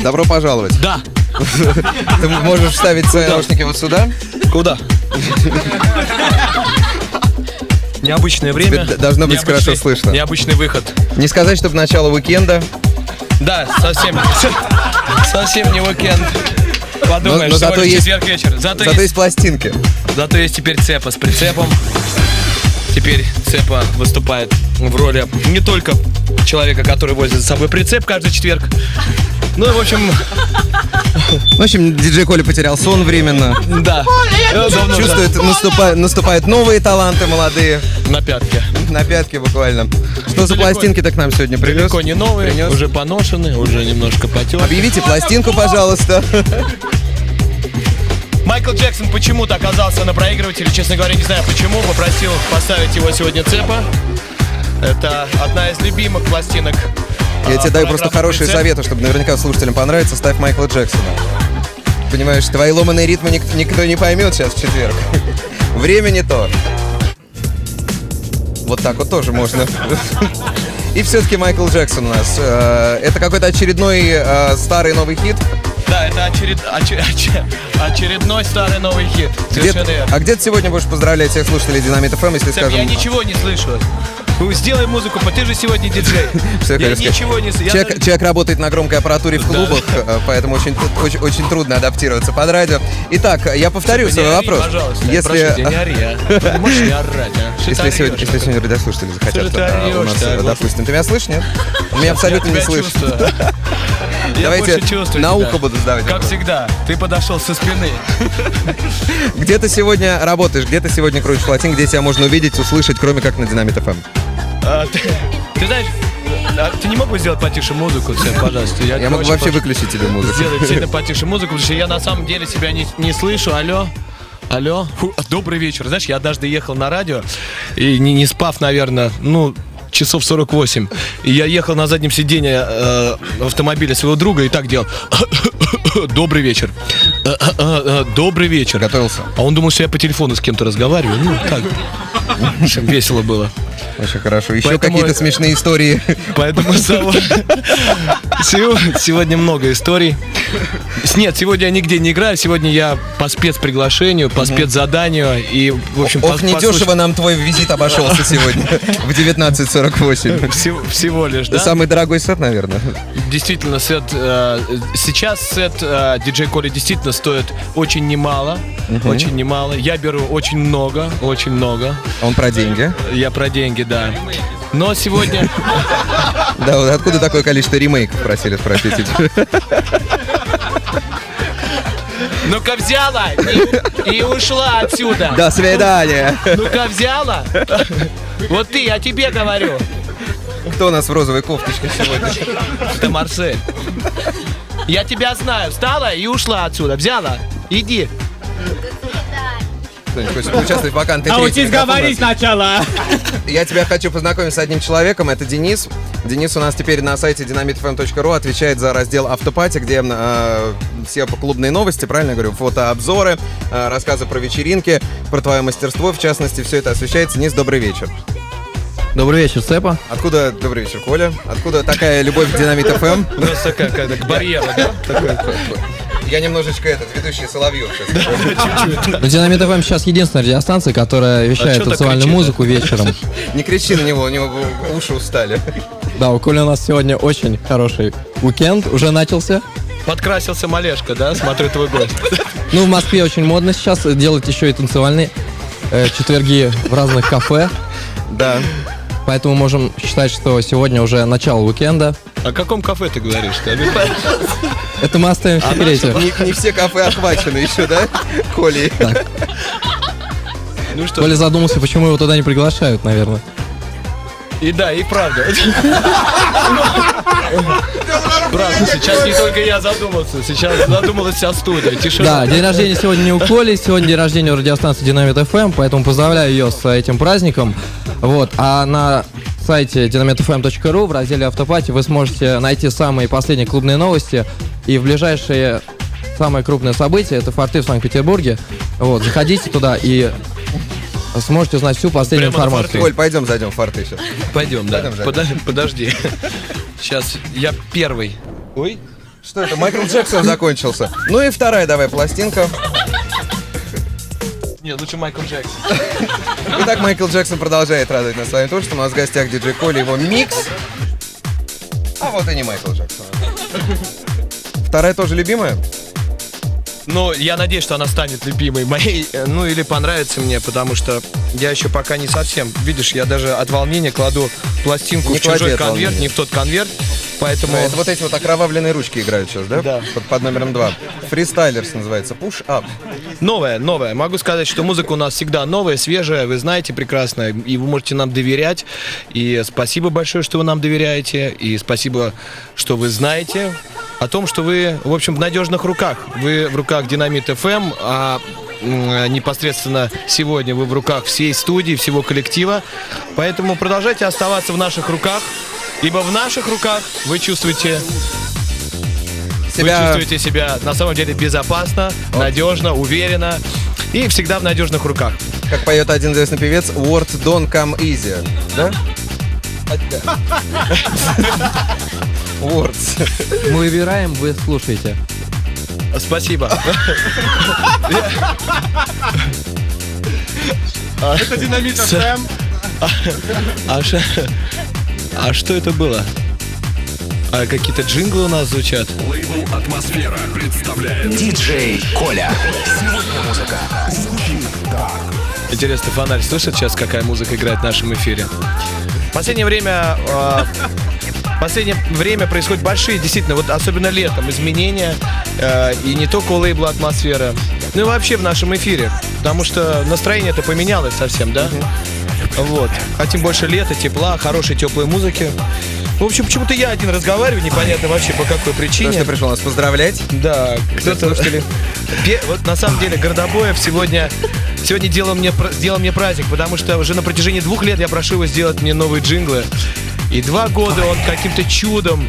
Добро пожаловать. Да. Ты можешь вставить свои наушники вот сюда? Куда? Необычное время. Тебе должно быть хорошо слышно. Необычный выход. Не сказать, чтобы начало уикенда. Да, совсем не уикенд. Подумаешь, но зато есть четверг вечер. Зато есть пластинки. Зато есть теперь Цепа с прицепом. Теперь Цепа выступает в роли не только человека, который возит за собой прицеп каждый четверг. Ну, в общем, диджей Коля потерял сон временно. Да. Чувствует, наступают новые таланты молодые. На пятке. На пятке буквально. Что за пластинки ты к нам сегодня привез? Далеко не новые, уже поношены, уже немножко потек. Объявите пластинку, пожалуйста. Майкл Джексон почему-то оказался на проигрывателе, честно говоря, не знаю почему. Попросил поставить его сегодня Цепа. Это одна из любимых пластинок. Я тебе даю просто хорошие советы, чтобы наверняка слушателям понравится. Ставь Майкла Джексона. Понимаешь, твои ломаные ритмы никто не поймет сейчас в четверг. Время не то. Вот так вот тоже можно. И все-таки Майкл Джексон у нас. Это какой-то очередной старый новый хит. Да, это очередной старый новый хит. А где ты сегодня будешь поздравлять всех слушателей Динамит ФМ, если скажем... Я ничего не слышу. Сделай музыку, ты же сегодня диджей. Я ничего не слышу. Человек работает на громкой аппаратуре в клубах, поэтому очень трудно адаптироваться под радио. Итак, я повторю свой вопрос. Если не ори, а? Можешь не орать, а? Если сегодня радиослушатели захотят у нас, допустим... Ты меня слышишь, нет? Меня абсолютно не слышишь. Давайте на ухо буду сдавать. Как всегда, ты подошел со спины. Где ты сегодня работаешь? Где ты сегодня крутишь пластин? Где тебя можно увидеть, услышать, кроме как на Динамит ФМ? Ты знаешь, ты не мог бы сделать потише музыку, пожалуйста? Я могу вообще выключить тебе музыку. Сделать сильно потише музыку, потому что я на самом деле себя не слышу. Алло. Добрый вечер. Знаешь, я однажды ехал на радио и не спав, наверное, часов 48. И я ехал на заднем сиденье автомобиля своего друга и так делал. Добрый вечер. Добрый вечер. Готовился. А он думал, что я по телефону с кем-то разговариваю. Так. Весело было. Очень хорошо. Еще какие-то смешные истории. Поэтому сегодня много историй. Нет, сегодня я нигде не играю. Сегодня я по спецприглашению, по спецзаданию. И, в общем, недешево нам твой визит обошелся сегодня в 19:48. Всего лишь, да? Самый дорогой сет, наверное. Действительно, сейчас сет диджей Коли действительно стоит очень немало. Очень немало. Я беру очень много. Он про деньги? Я про деньги, да. Но сегодня... Да, вот откуда такое количество ремейков, просили спросить. Ну-ка взяла и ушла отсюда. До свидания. Ну-ка взяла. Вот ты, я тебе говорю. Кто у нас в розовой кофточке сегодня? Это Марсель. Я тебя знаю. Встала и ушла отсюда. Взяла. Иди. Хочешь участвовать в вакантной третьей? Научись говорить сначала. Я тебя хочу познакомить с одним человеком, это Денис. Денис у нас теперь на сайте dynamitfm.ru отвечает за раздел «Автопати», где все клубные новости, правильно я говорю, фотообзоры, рассказы про вечеринки, про твое мастерство, в частности, все это освещается. Денис, добрый вечер. Добрый вечер, Цепа. Откуда, добрый вечер, Коля. Откуда такая любовь к Динамит ФМ? У нас такая, к барьеру, да? Я немножечко ведущий Соловьев сейчас. Динамит ФМ сейчас единственная радиостанция, которая вещает танцевальную музыку вечером. Не кричи на него, у него уши устали. Да, у Коли у нас сегодня очень хороший уикенд, уже начался. Подкрасился Малешка, да? Смотрю твой гость. Ну, в Москве очень модно сейчас делать еще и танцевальные четверги в разных кафе. Да. Поэтому можем считать, что сегодня уже начало уикенда. О каком кафе ты говоришь? Это мы оставим в секрете. Не все кафе охвачены еще, да, Колей? Ну что? Коля задумался, почему его туда не приглашают, наверное. И да, и правда. Правда, сейчас не только я задумался, сейчас задумалась вся студия. Тишина. Да, день рождения сегодня не у Коли, сегодня день рождения у радиостанции Динамит ФМ, поэтому поздравляю ее с этим праздником. Вот, а на сайте dynamitfm.ru в разделе «Автопати» вы сможете найти самые последние клубные новости и в ближайшие самое крупное событие — это форты в Санкт-Петербурге. Вот, заходите туда и сможете узнать всю последнюю информацию. Коль, пойдем зайдем в форты сейчас. Пойдем, да. Подожди. Сейчас я первый. Ой. Что это? Майкл Джексон закончился. Ну и вторая давай пластинка. Нет, лучше Майкл Джексон. Итак, Майкл Джексон продолжает радовать нас своим творчеством. У нас в гостях диджей Коля, его микс. А вот и не Майкл Джексон. Вторая тоже любимая? Ну, я надеюсь, что она станет любимой моей, ну или понравится мне, потому что я еще пока не совсем. Видишь, я даже от волнения кладу пластинку Не в чужой клади от конверт, волнения. не в тот конверт, поэтому... Да, это вот эти вот окровавленные ручки играют сейчас, да? Да. Под номером 2. Фристайлерс называется. Push Up. Новая. Могу сказать, что музыка у нас всегда новая, свежая, вы знаете прекрасно, и вы можете нам доверять. И спасибо большое, что вы нам доверяете, и спасибо, что вы знаете о том, что вы, в общем, в надежных руках. Вы в руках Динамит FM, а непосредственно сегодня вы в руках всей студии, всего коллектива. Поэтому продолжайте оставаться в наших руках, ибо в наших руках вы чувствуете себя на самом деле безопасно, надежно, уверенно и всегда в надежных руках. Как поет один известный певец, Word don't come easy. Да? Words. Мы выбираем, вы слушаете. Спасибо. Это Динамит FM. А что это было? А какие-то джинглы у нас звучат? Лейбл «Атмосфера» представляет диджей Коля. Сегодня музыка звучит так. Интересно, фонарь слышит сейчас, какая музыка играет в нашем эфире? В последнее время происходят большие, действительно, вот особенно летом, изменения. И не только у лейбла «Атмосфера», но и вообще в нашем эфире. Потому что настроение-то поменялось совсем, да? Вот. Хотим больше лета, тепла, хорошей, теплой музыки. В общем, почему-то я один разговариваю, непонятно вообще по какой причине. Кто пришел нас поздравлять? Да, кто-то... Вот на самом деле Гордобоев сегодня сделал мне праздник, потому что уже на протяжении 2 лет я прошу его сделать мне новые джинглы. И 2 года он каким-то чудом...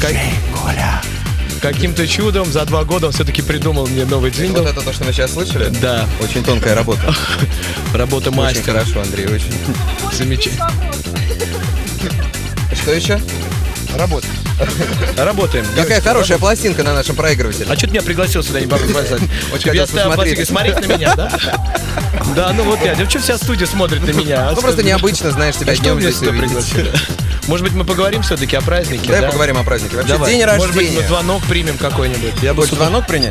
Каким-то чудом за 2 года он все-таки придумал мне новый джингл. Вот это то, что мы сейчас слышали? Да. Очень тонкая работа. Работа мастера. Очень хорошо, Андрей, очень. Замечательно. Что еще? Работаем. Какая хорошая пластинка на нашем проигрывателе. А что ты меня пригласил сюда, не могу сказать? Очень хотел посмотреть. Смотреть на меня, да? Да, ну вот я. Что вся студия смотрит на меня? Ну просто необычно, знаешь, тебя Что днем меня здесь сюда увидеть. пригласили? Может быть, мы поговорим все-таки о празднике? Давай да? поговорим о празднике. Вообще, Давай. день Может быть, мы рождения. звонок примем какой-нибудь. Я бы Хочешь звонок принять?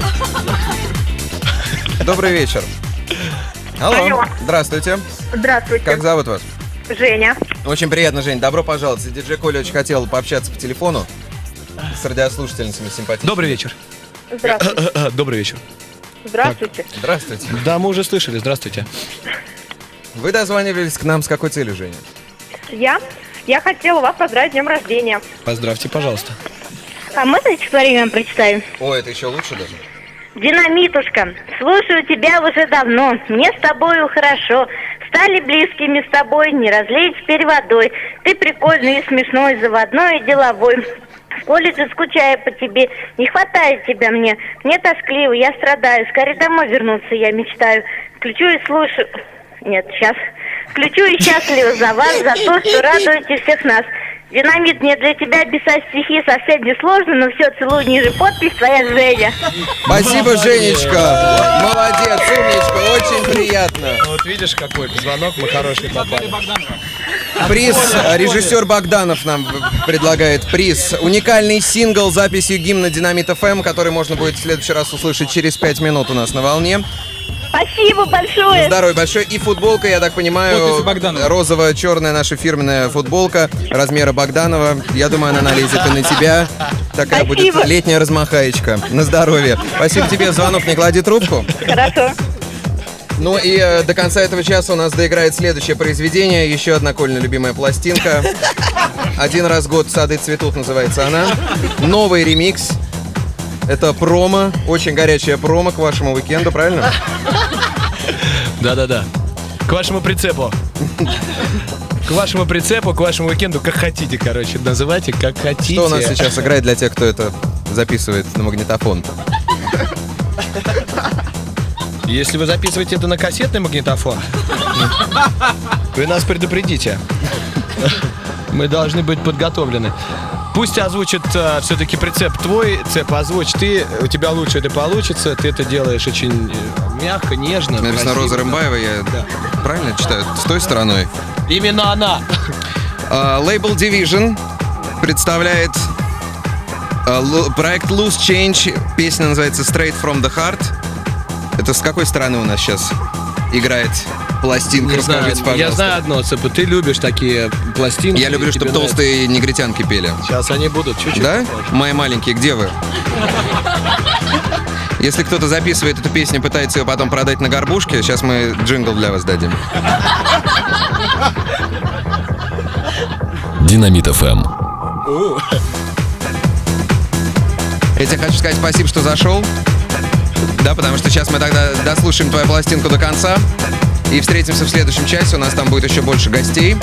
Добрый вечер. Алло. Здравствуйте. Здравствуйте. Как зовут вас? Женя. Очень приятно, Жень. Добро пожаловать. Диджей Коля очень хотел пообщаться по телефону с радиослушательницами симпатичными. Добрый вечер. Здравствуйте. Добрый вечер. Здравствуйте. Здравствуйте. Да, мы уже слышали. Здравствуйте. Вы дозванивались к нам с какой целью, Женя? Я хотела вас поздравить с днем рождения. Поздравьте, пожалуйста. А можно стихотворение вам прочитаю? О, это еще лучше даже. Динамитушка, слушаю тебя уже давно, мне с тобою хорошо. Стали близкими с тобой, не разлей теперь водой. Ты прикольный и смешной, заводной и деловой. В колледже скучаю по тебе, не хватает тебя мне. Мне тоскливо, я страдаю, скорее домой вернуться я мечтаю. Включу и слушаю... Нет, сейчас. Включу и счастлива за вас, за то, что радуете всех нас. Динамит, мне для тебя писать стихи совсем не сложно, но все, целую ниже подпись, твоя Женя. Спасибо, Женечка. Молодец, умничка, очень приятно. Вот видишь, какой звонок мы хороший попали. Приз, режиссер Богданов нам предлагает приз. Уникальный сингл с записью гимна Динамит FM, который можно будет в следующий раз услышать через 5 минут у нас на волне. Спасибо большое. Здоровье большое. И футболка, я так понимаю, розово-черная наша фирменная футболка размера Богданова. Я думаю, она налезет и на тебя. Такая Спасибо. будет летняя размахаечка. На здоровье. Спасибо тебе. Звонок, не клади трубку. Хорошо. Ну и до конца этого часа у нас доиграет следующее произведение. Еще одна Колина любимая пластинка. «Один раз в год сады цветут» называется она. Новый ремикс. Это промо, очень горячая промо к вашему уикенду, правильно? Да-да-да. К вашему прицепу. К вашему прицепу, к вашему уикенду, как хотите, короче. Называйте, как хотите. Что у нас сейчас играет для тех, кто это записывает на магнитофон? Если вы записываете это на кассетный магнитофон, вы нас предупредите. Мы должны быть подготовлены. Пусть озвучит все-таки прицеп твой, цеп озвучь ты, у тебя лучше это получится, ты это делаешь очень мягко, нежно. Написано красиво. Роза Рымбаева, я правильно читаю? С той стороной. Именно она. Лейбл Division представляет проект Loose Change. Песня называется Straight from the Heart. Это с какой стороны у нас сейчас играет пластинка? Не знаю, Расскажите, пожалуйста. я знаю одно, цепа, ты любишь такие пластинки. Я люблю, чтобы тебе толстые негритянки пели. нравится. Сейчас они будут чуть-чуть. Да? попозже. Мои маленькие, где вы? Если кто-то записывает эту песню, пытается ее потом продать на горбушке, сейчас мы джингл для вас дадим. Динамит FM. Я тебе хочу сказать спасибо, что зашел. Да, потому что сейчас мы тогда дослушаем твою пластинку до конца. И встретимся в следующем часе. У нас там будет еще больше гостей.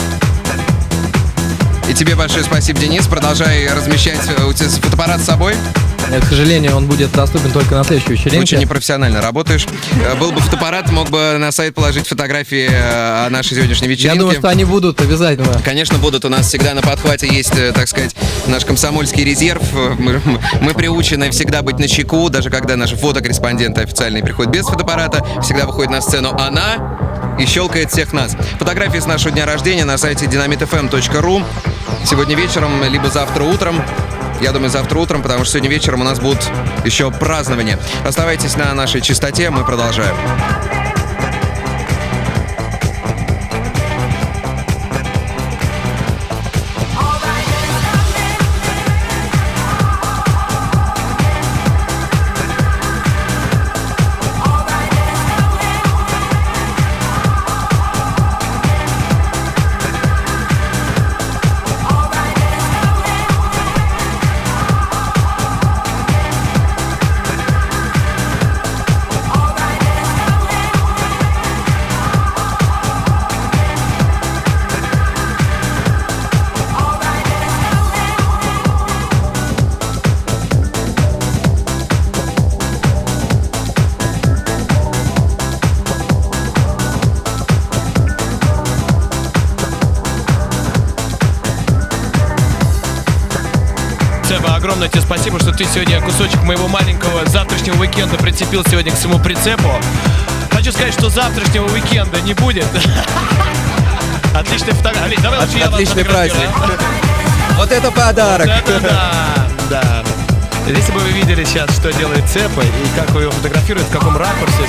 И тебе большое спасибо, Денис. Продолжай размещать. У тебя фотоаппарат с собой? К сожалению, он будет доступен только на следующей вечеринке. Очень непрофессионально работаешь. Был бы фотоаппарат, мог бы на сайт положить фотографии о нашей сегодняшней вечеринке. Я думаю, что они будут обязательно. Конечно, будут. У нас всегда на подхвате есть, так сказать, наш комсомольский резерв. Мы приучены всегда быть начеку, даже когда наши фотокорреспонденты официальные приходят без фотоаппарата, всегда выходит на сцену она и щелкает всех нас. Фотографии с нашего дня рождения на сайте dynamitfm.ru. Сегодня вечером, либо завтра утром. Я думаю, завтра утром, потому что сегодня вечером у нас будут еще празднования. Оставайтесь на нашей частоте, мы продолжаем. Огромное тебе спасибо, что ты сегодня кусочек моего маленького завтрашнего уикенда прицепил сегодня к своему прицепу. Хочу сказать, что завтрашнего уикенда не будет. Отличная фотография. Давай лучше я вас Отличный фотографирую. праздник. Вот это подарок. Да. Если бы вы видели сейчас, что делает Цепа и как его фотографирует, в каком ракурсе.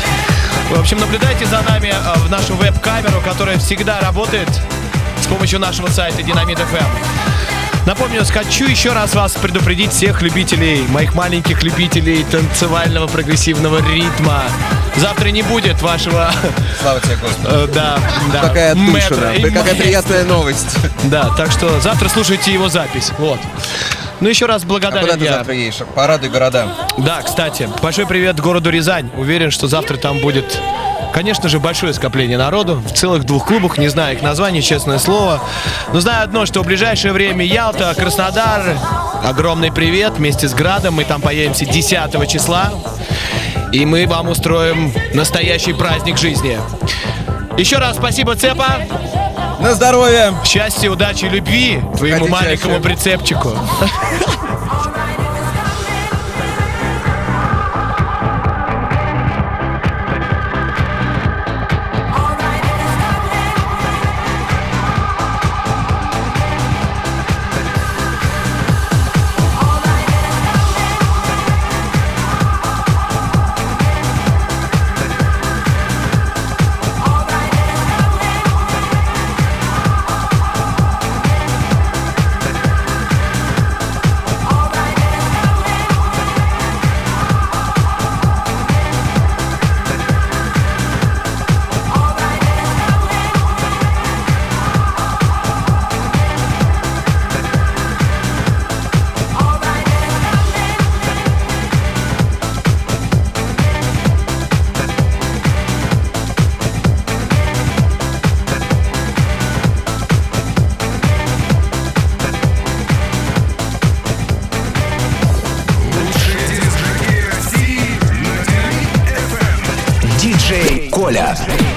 В общем, наблюдайте за нами в нашу веб-камеру, которая всегда работает с помощью нашего сайта Динамит FM. Напомню, хочу еще раз вас предупредить, всех любителей, моих маленьких любителей танцевального прогрессивного ритма. Завтра не будет вашего... Слава тебе, Господи. Да. Какая отдушина, какая маэстро. приятная новость. Да, так что завтра слушайте его запись. Вот. Ну, еще раз А благодарен куда ты я. завтра едешь? Порадуй города. Да, кстати, большой привет городу Рязань. Уверен, что завтра там будет, конечно же, большое скопление народу в целых 2 клубах. Не знаю их названий, честное слово. Но знаю одно, что в ближайшее время Ялта, Краснодар. Огромный привет вместе с Градом. Мы там появимся 10 числа. И мы вам устроим настоящий праздник жизни. Еще раз спасибо, Цепа. На здоровье! Счастья, удачи, любви твоему Заходи маленькому чаще. прицепчику. Диджей Коля.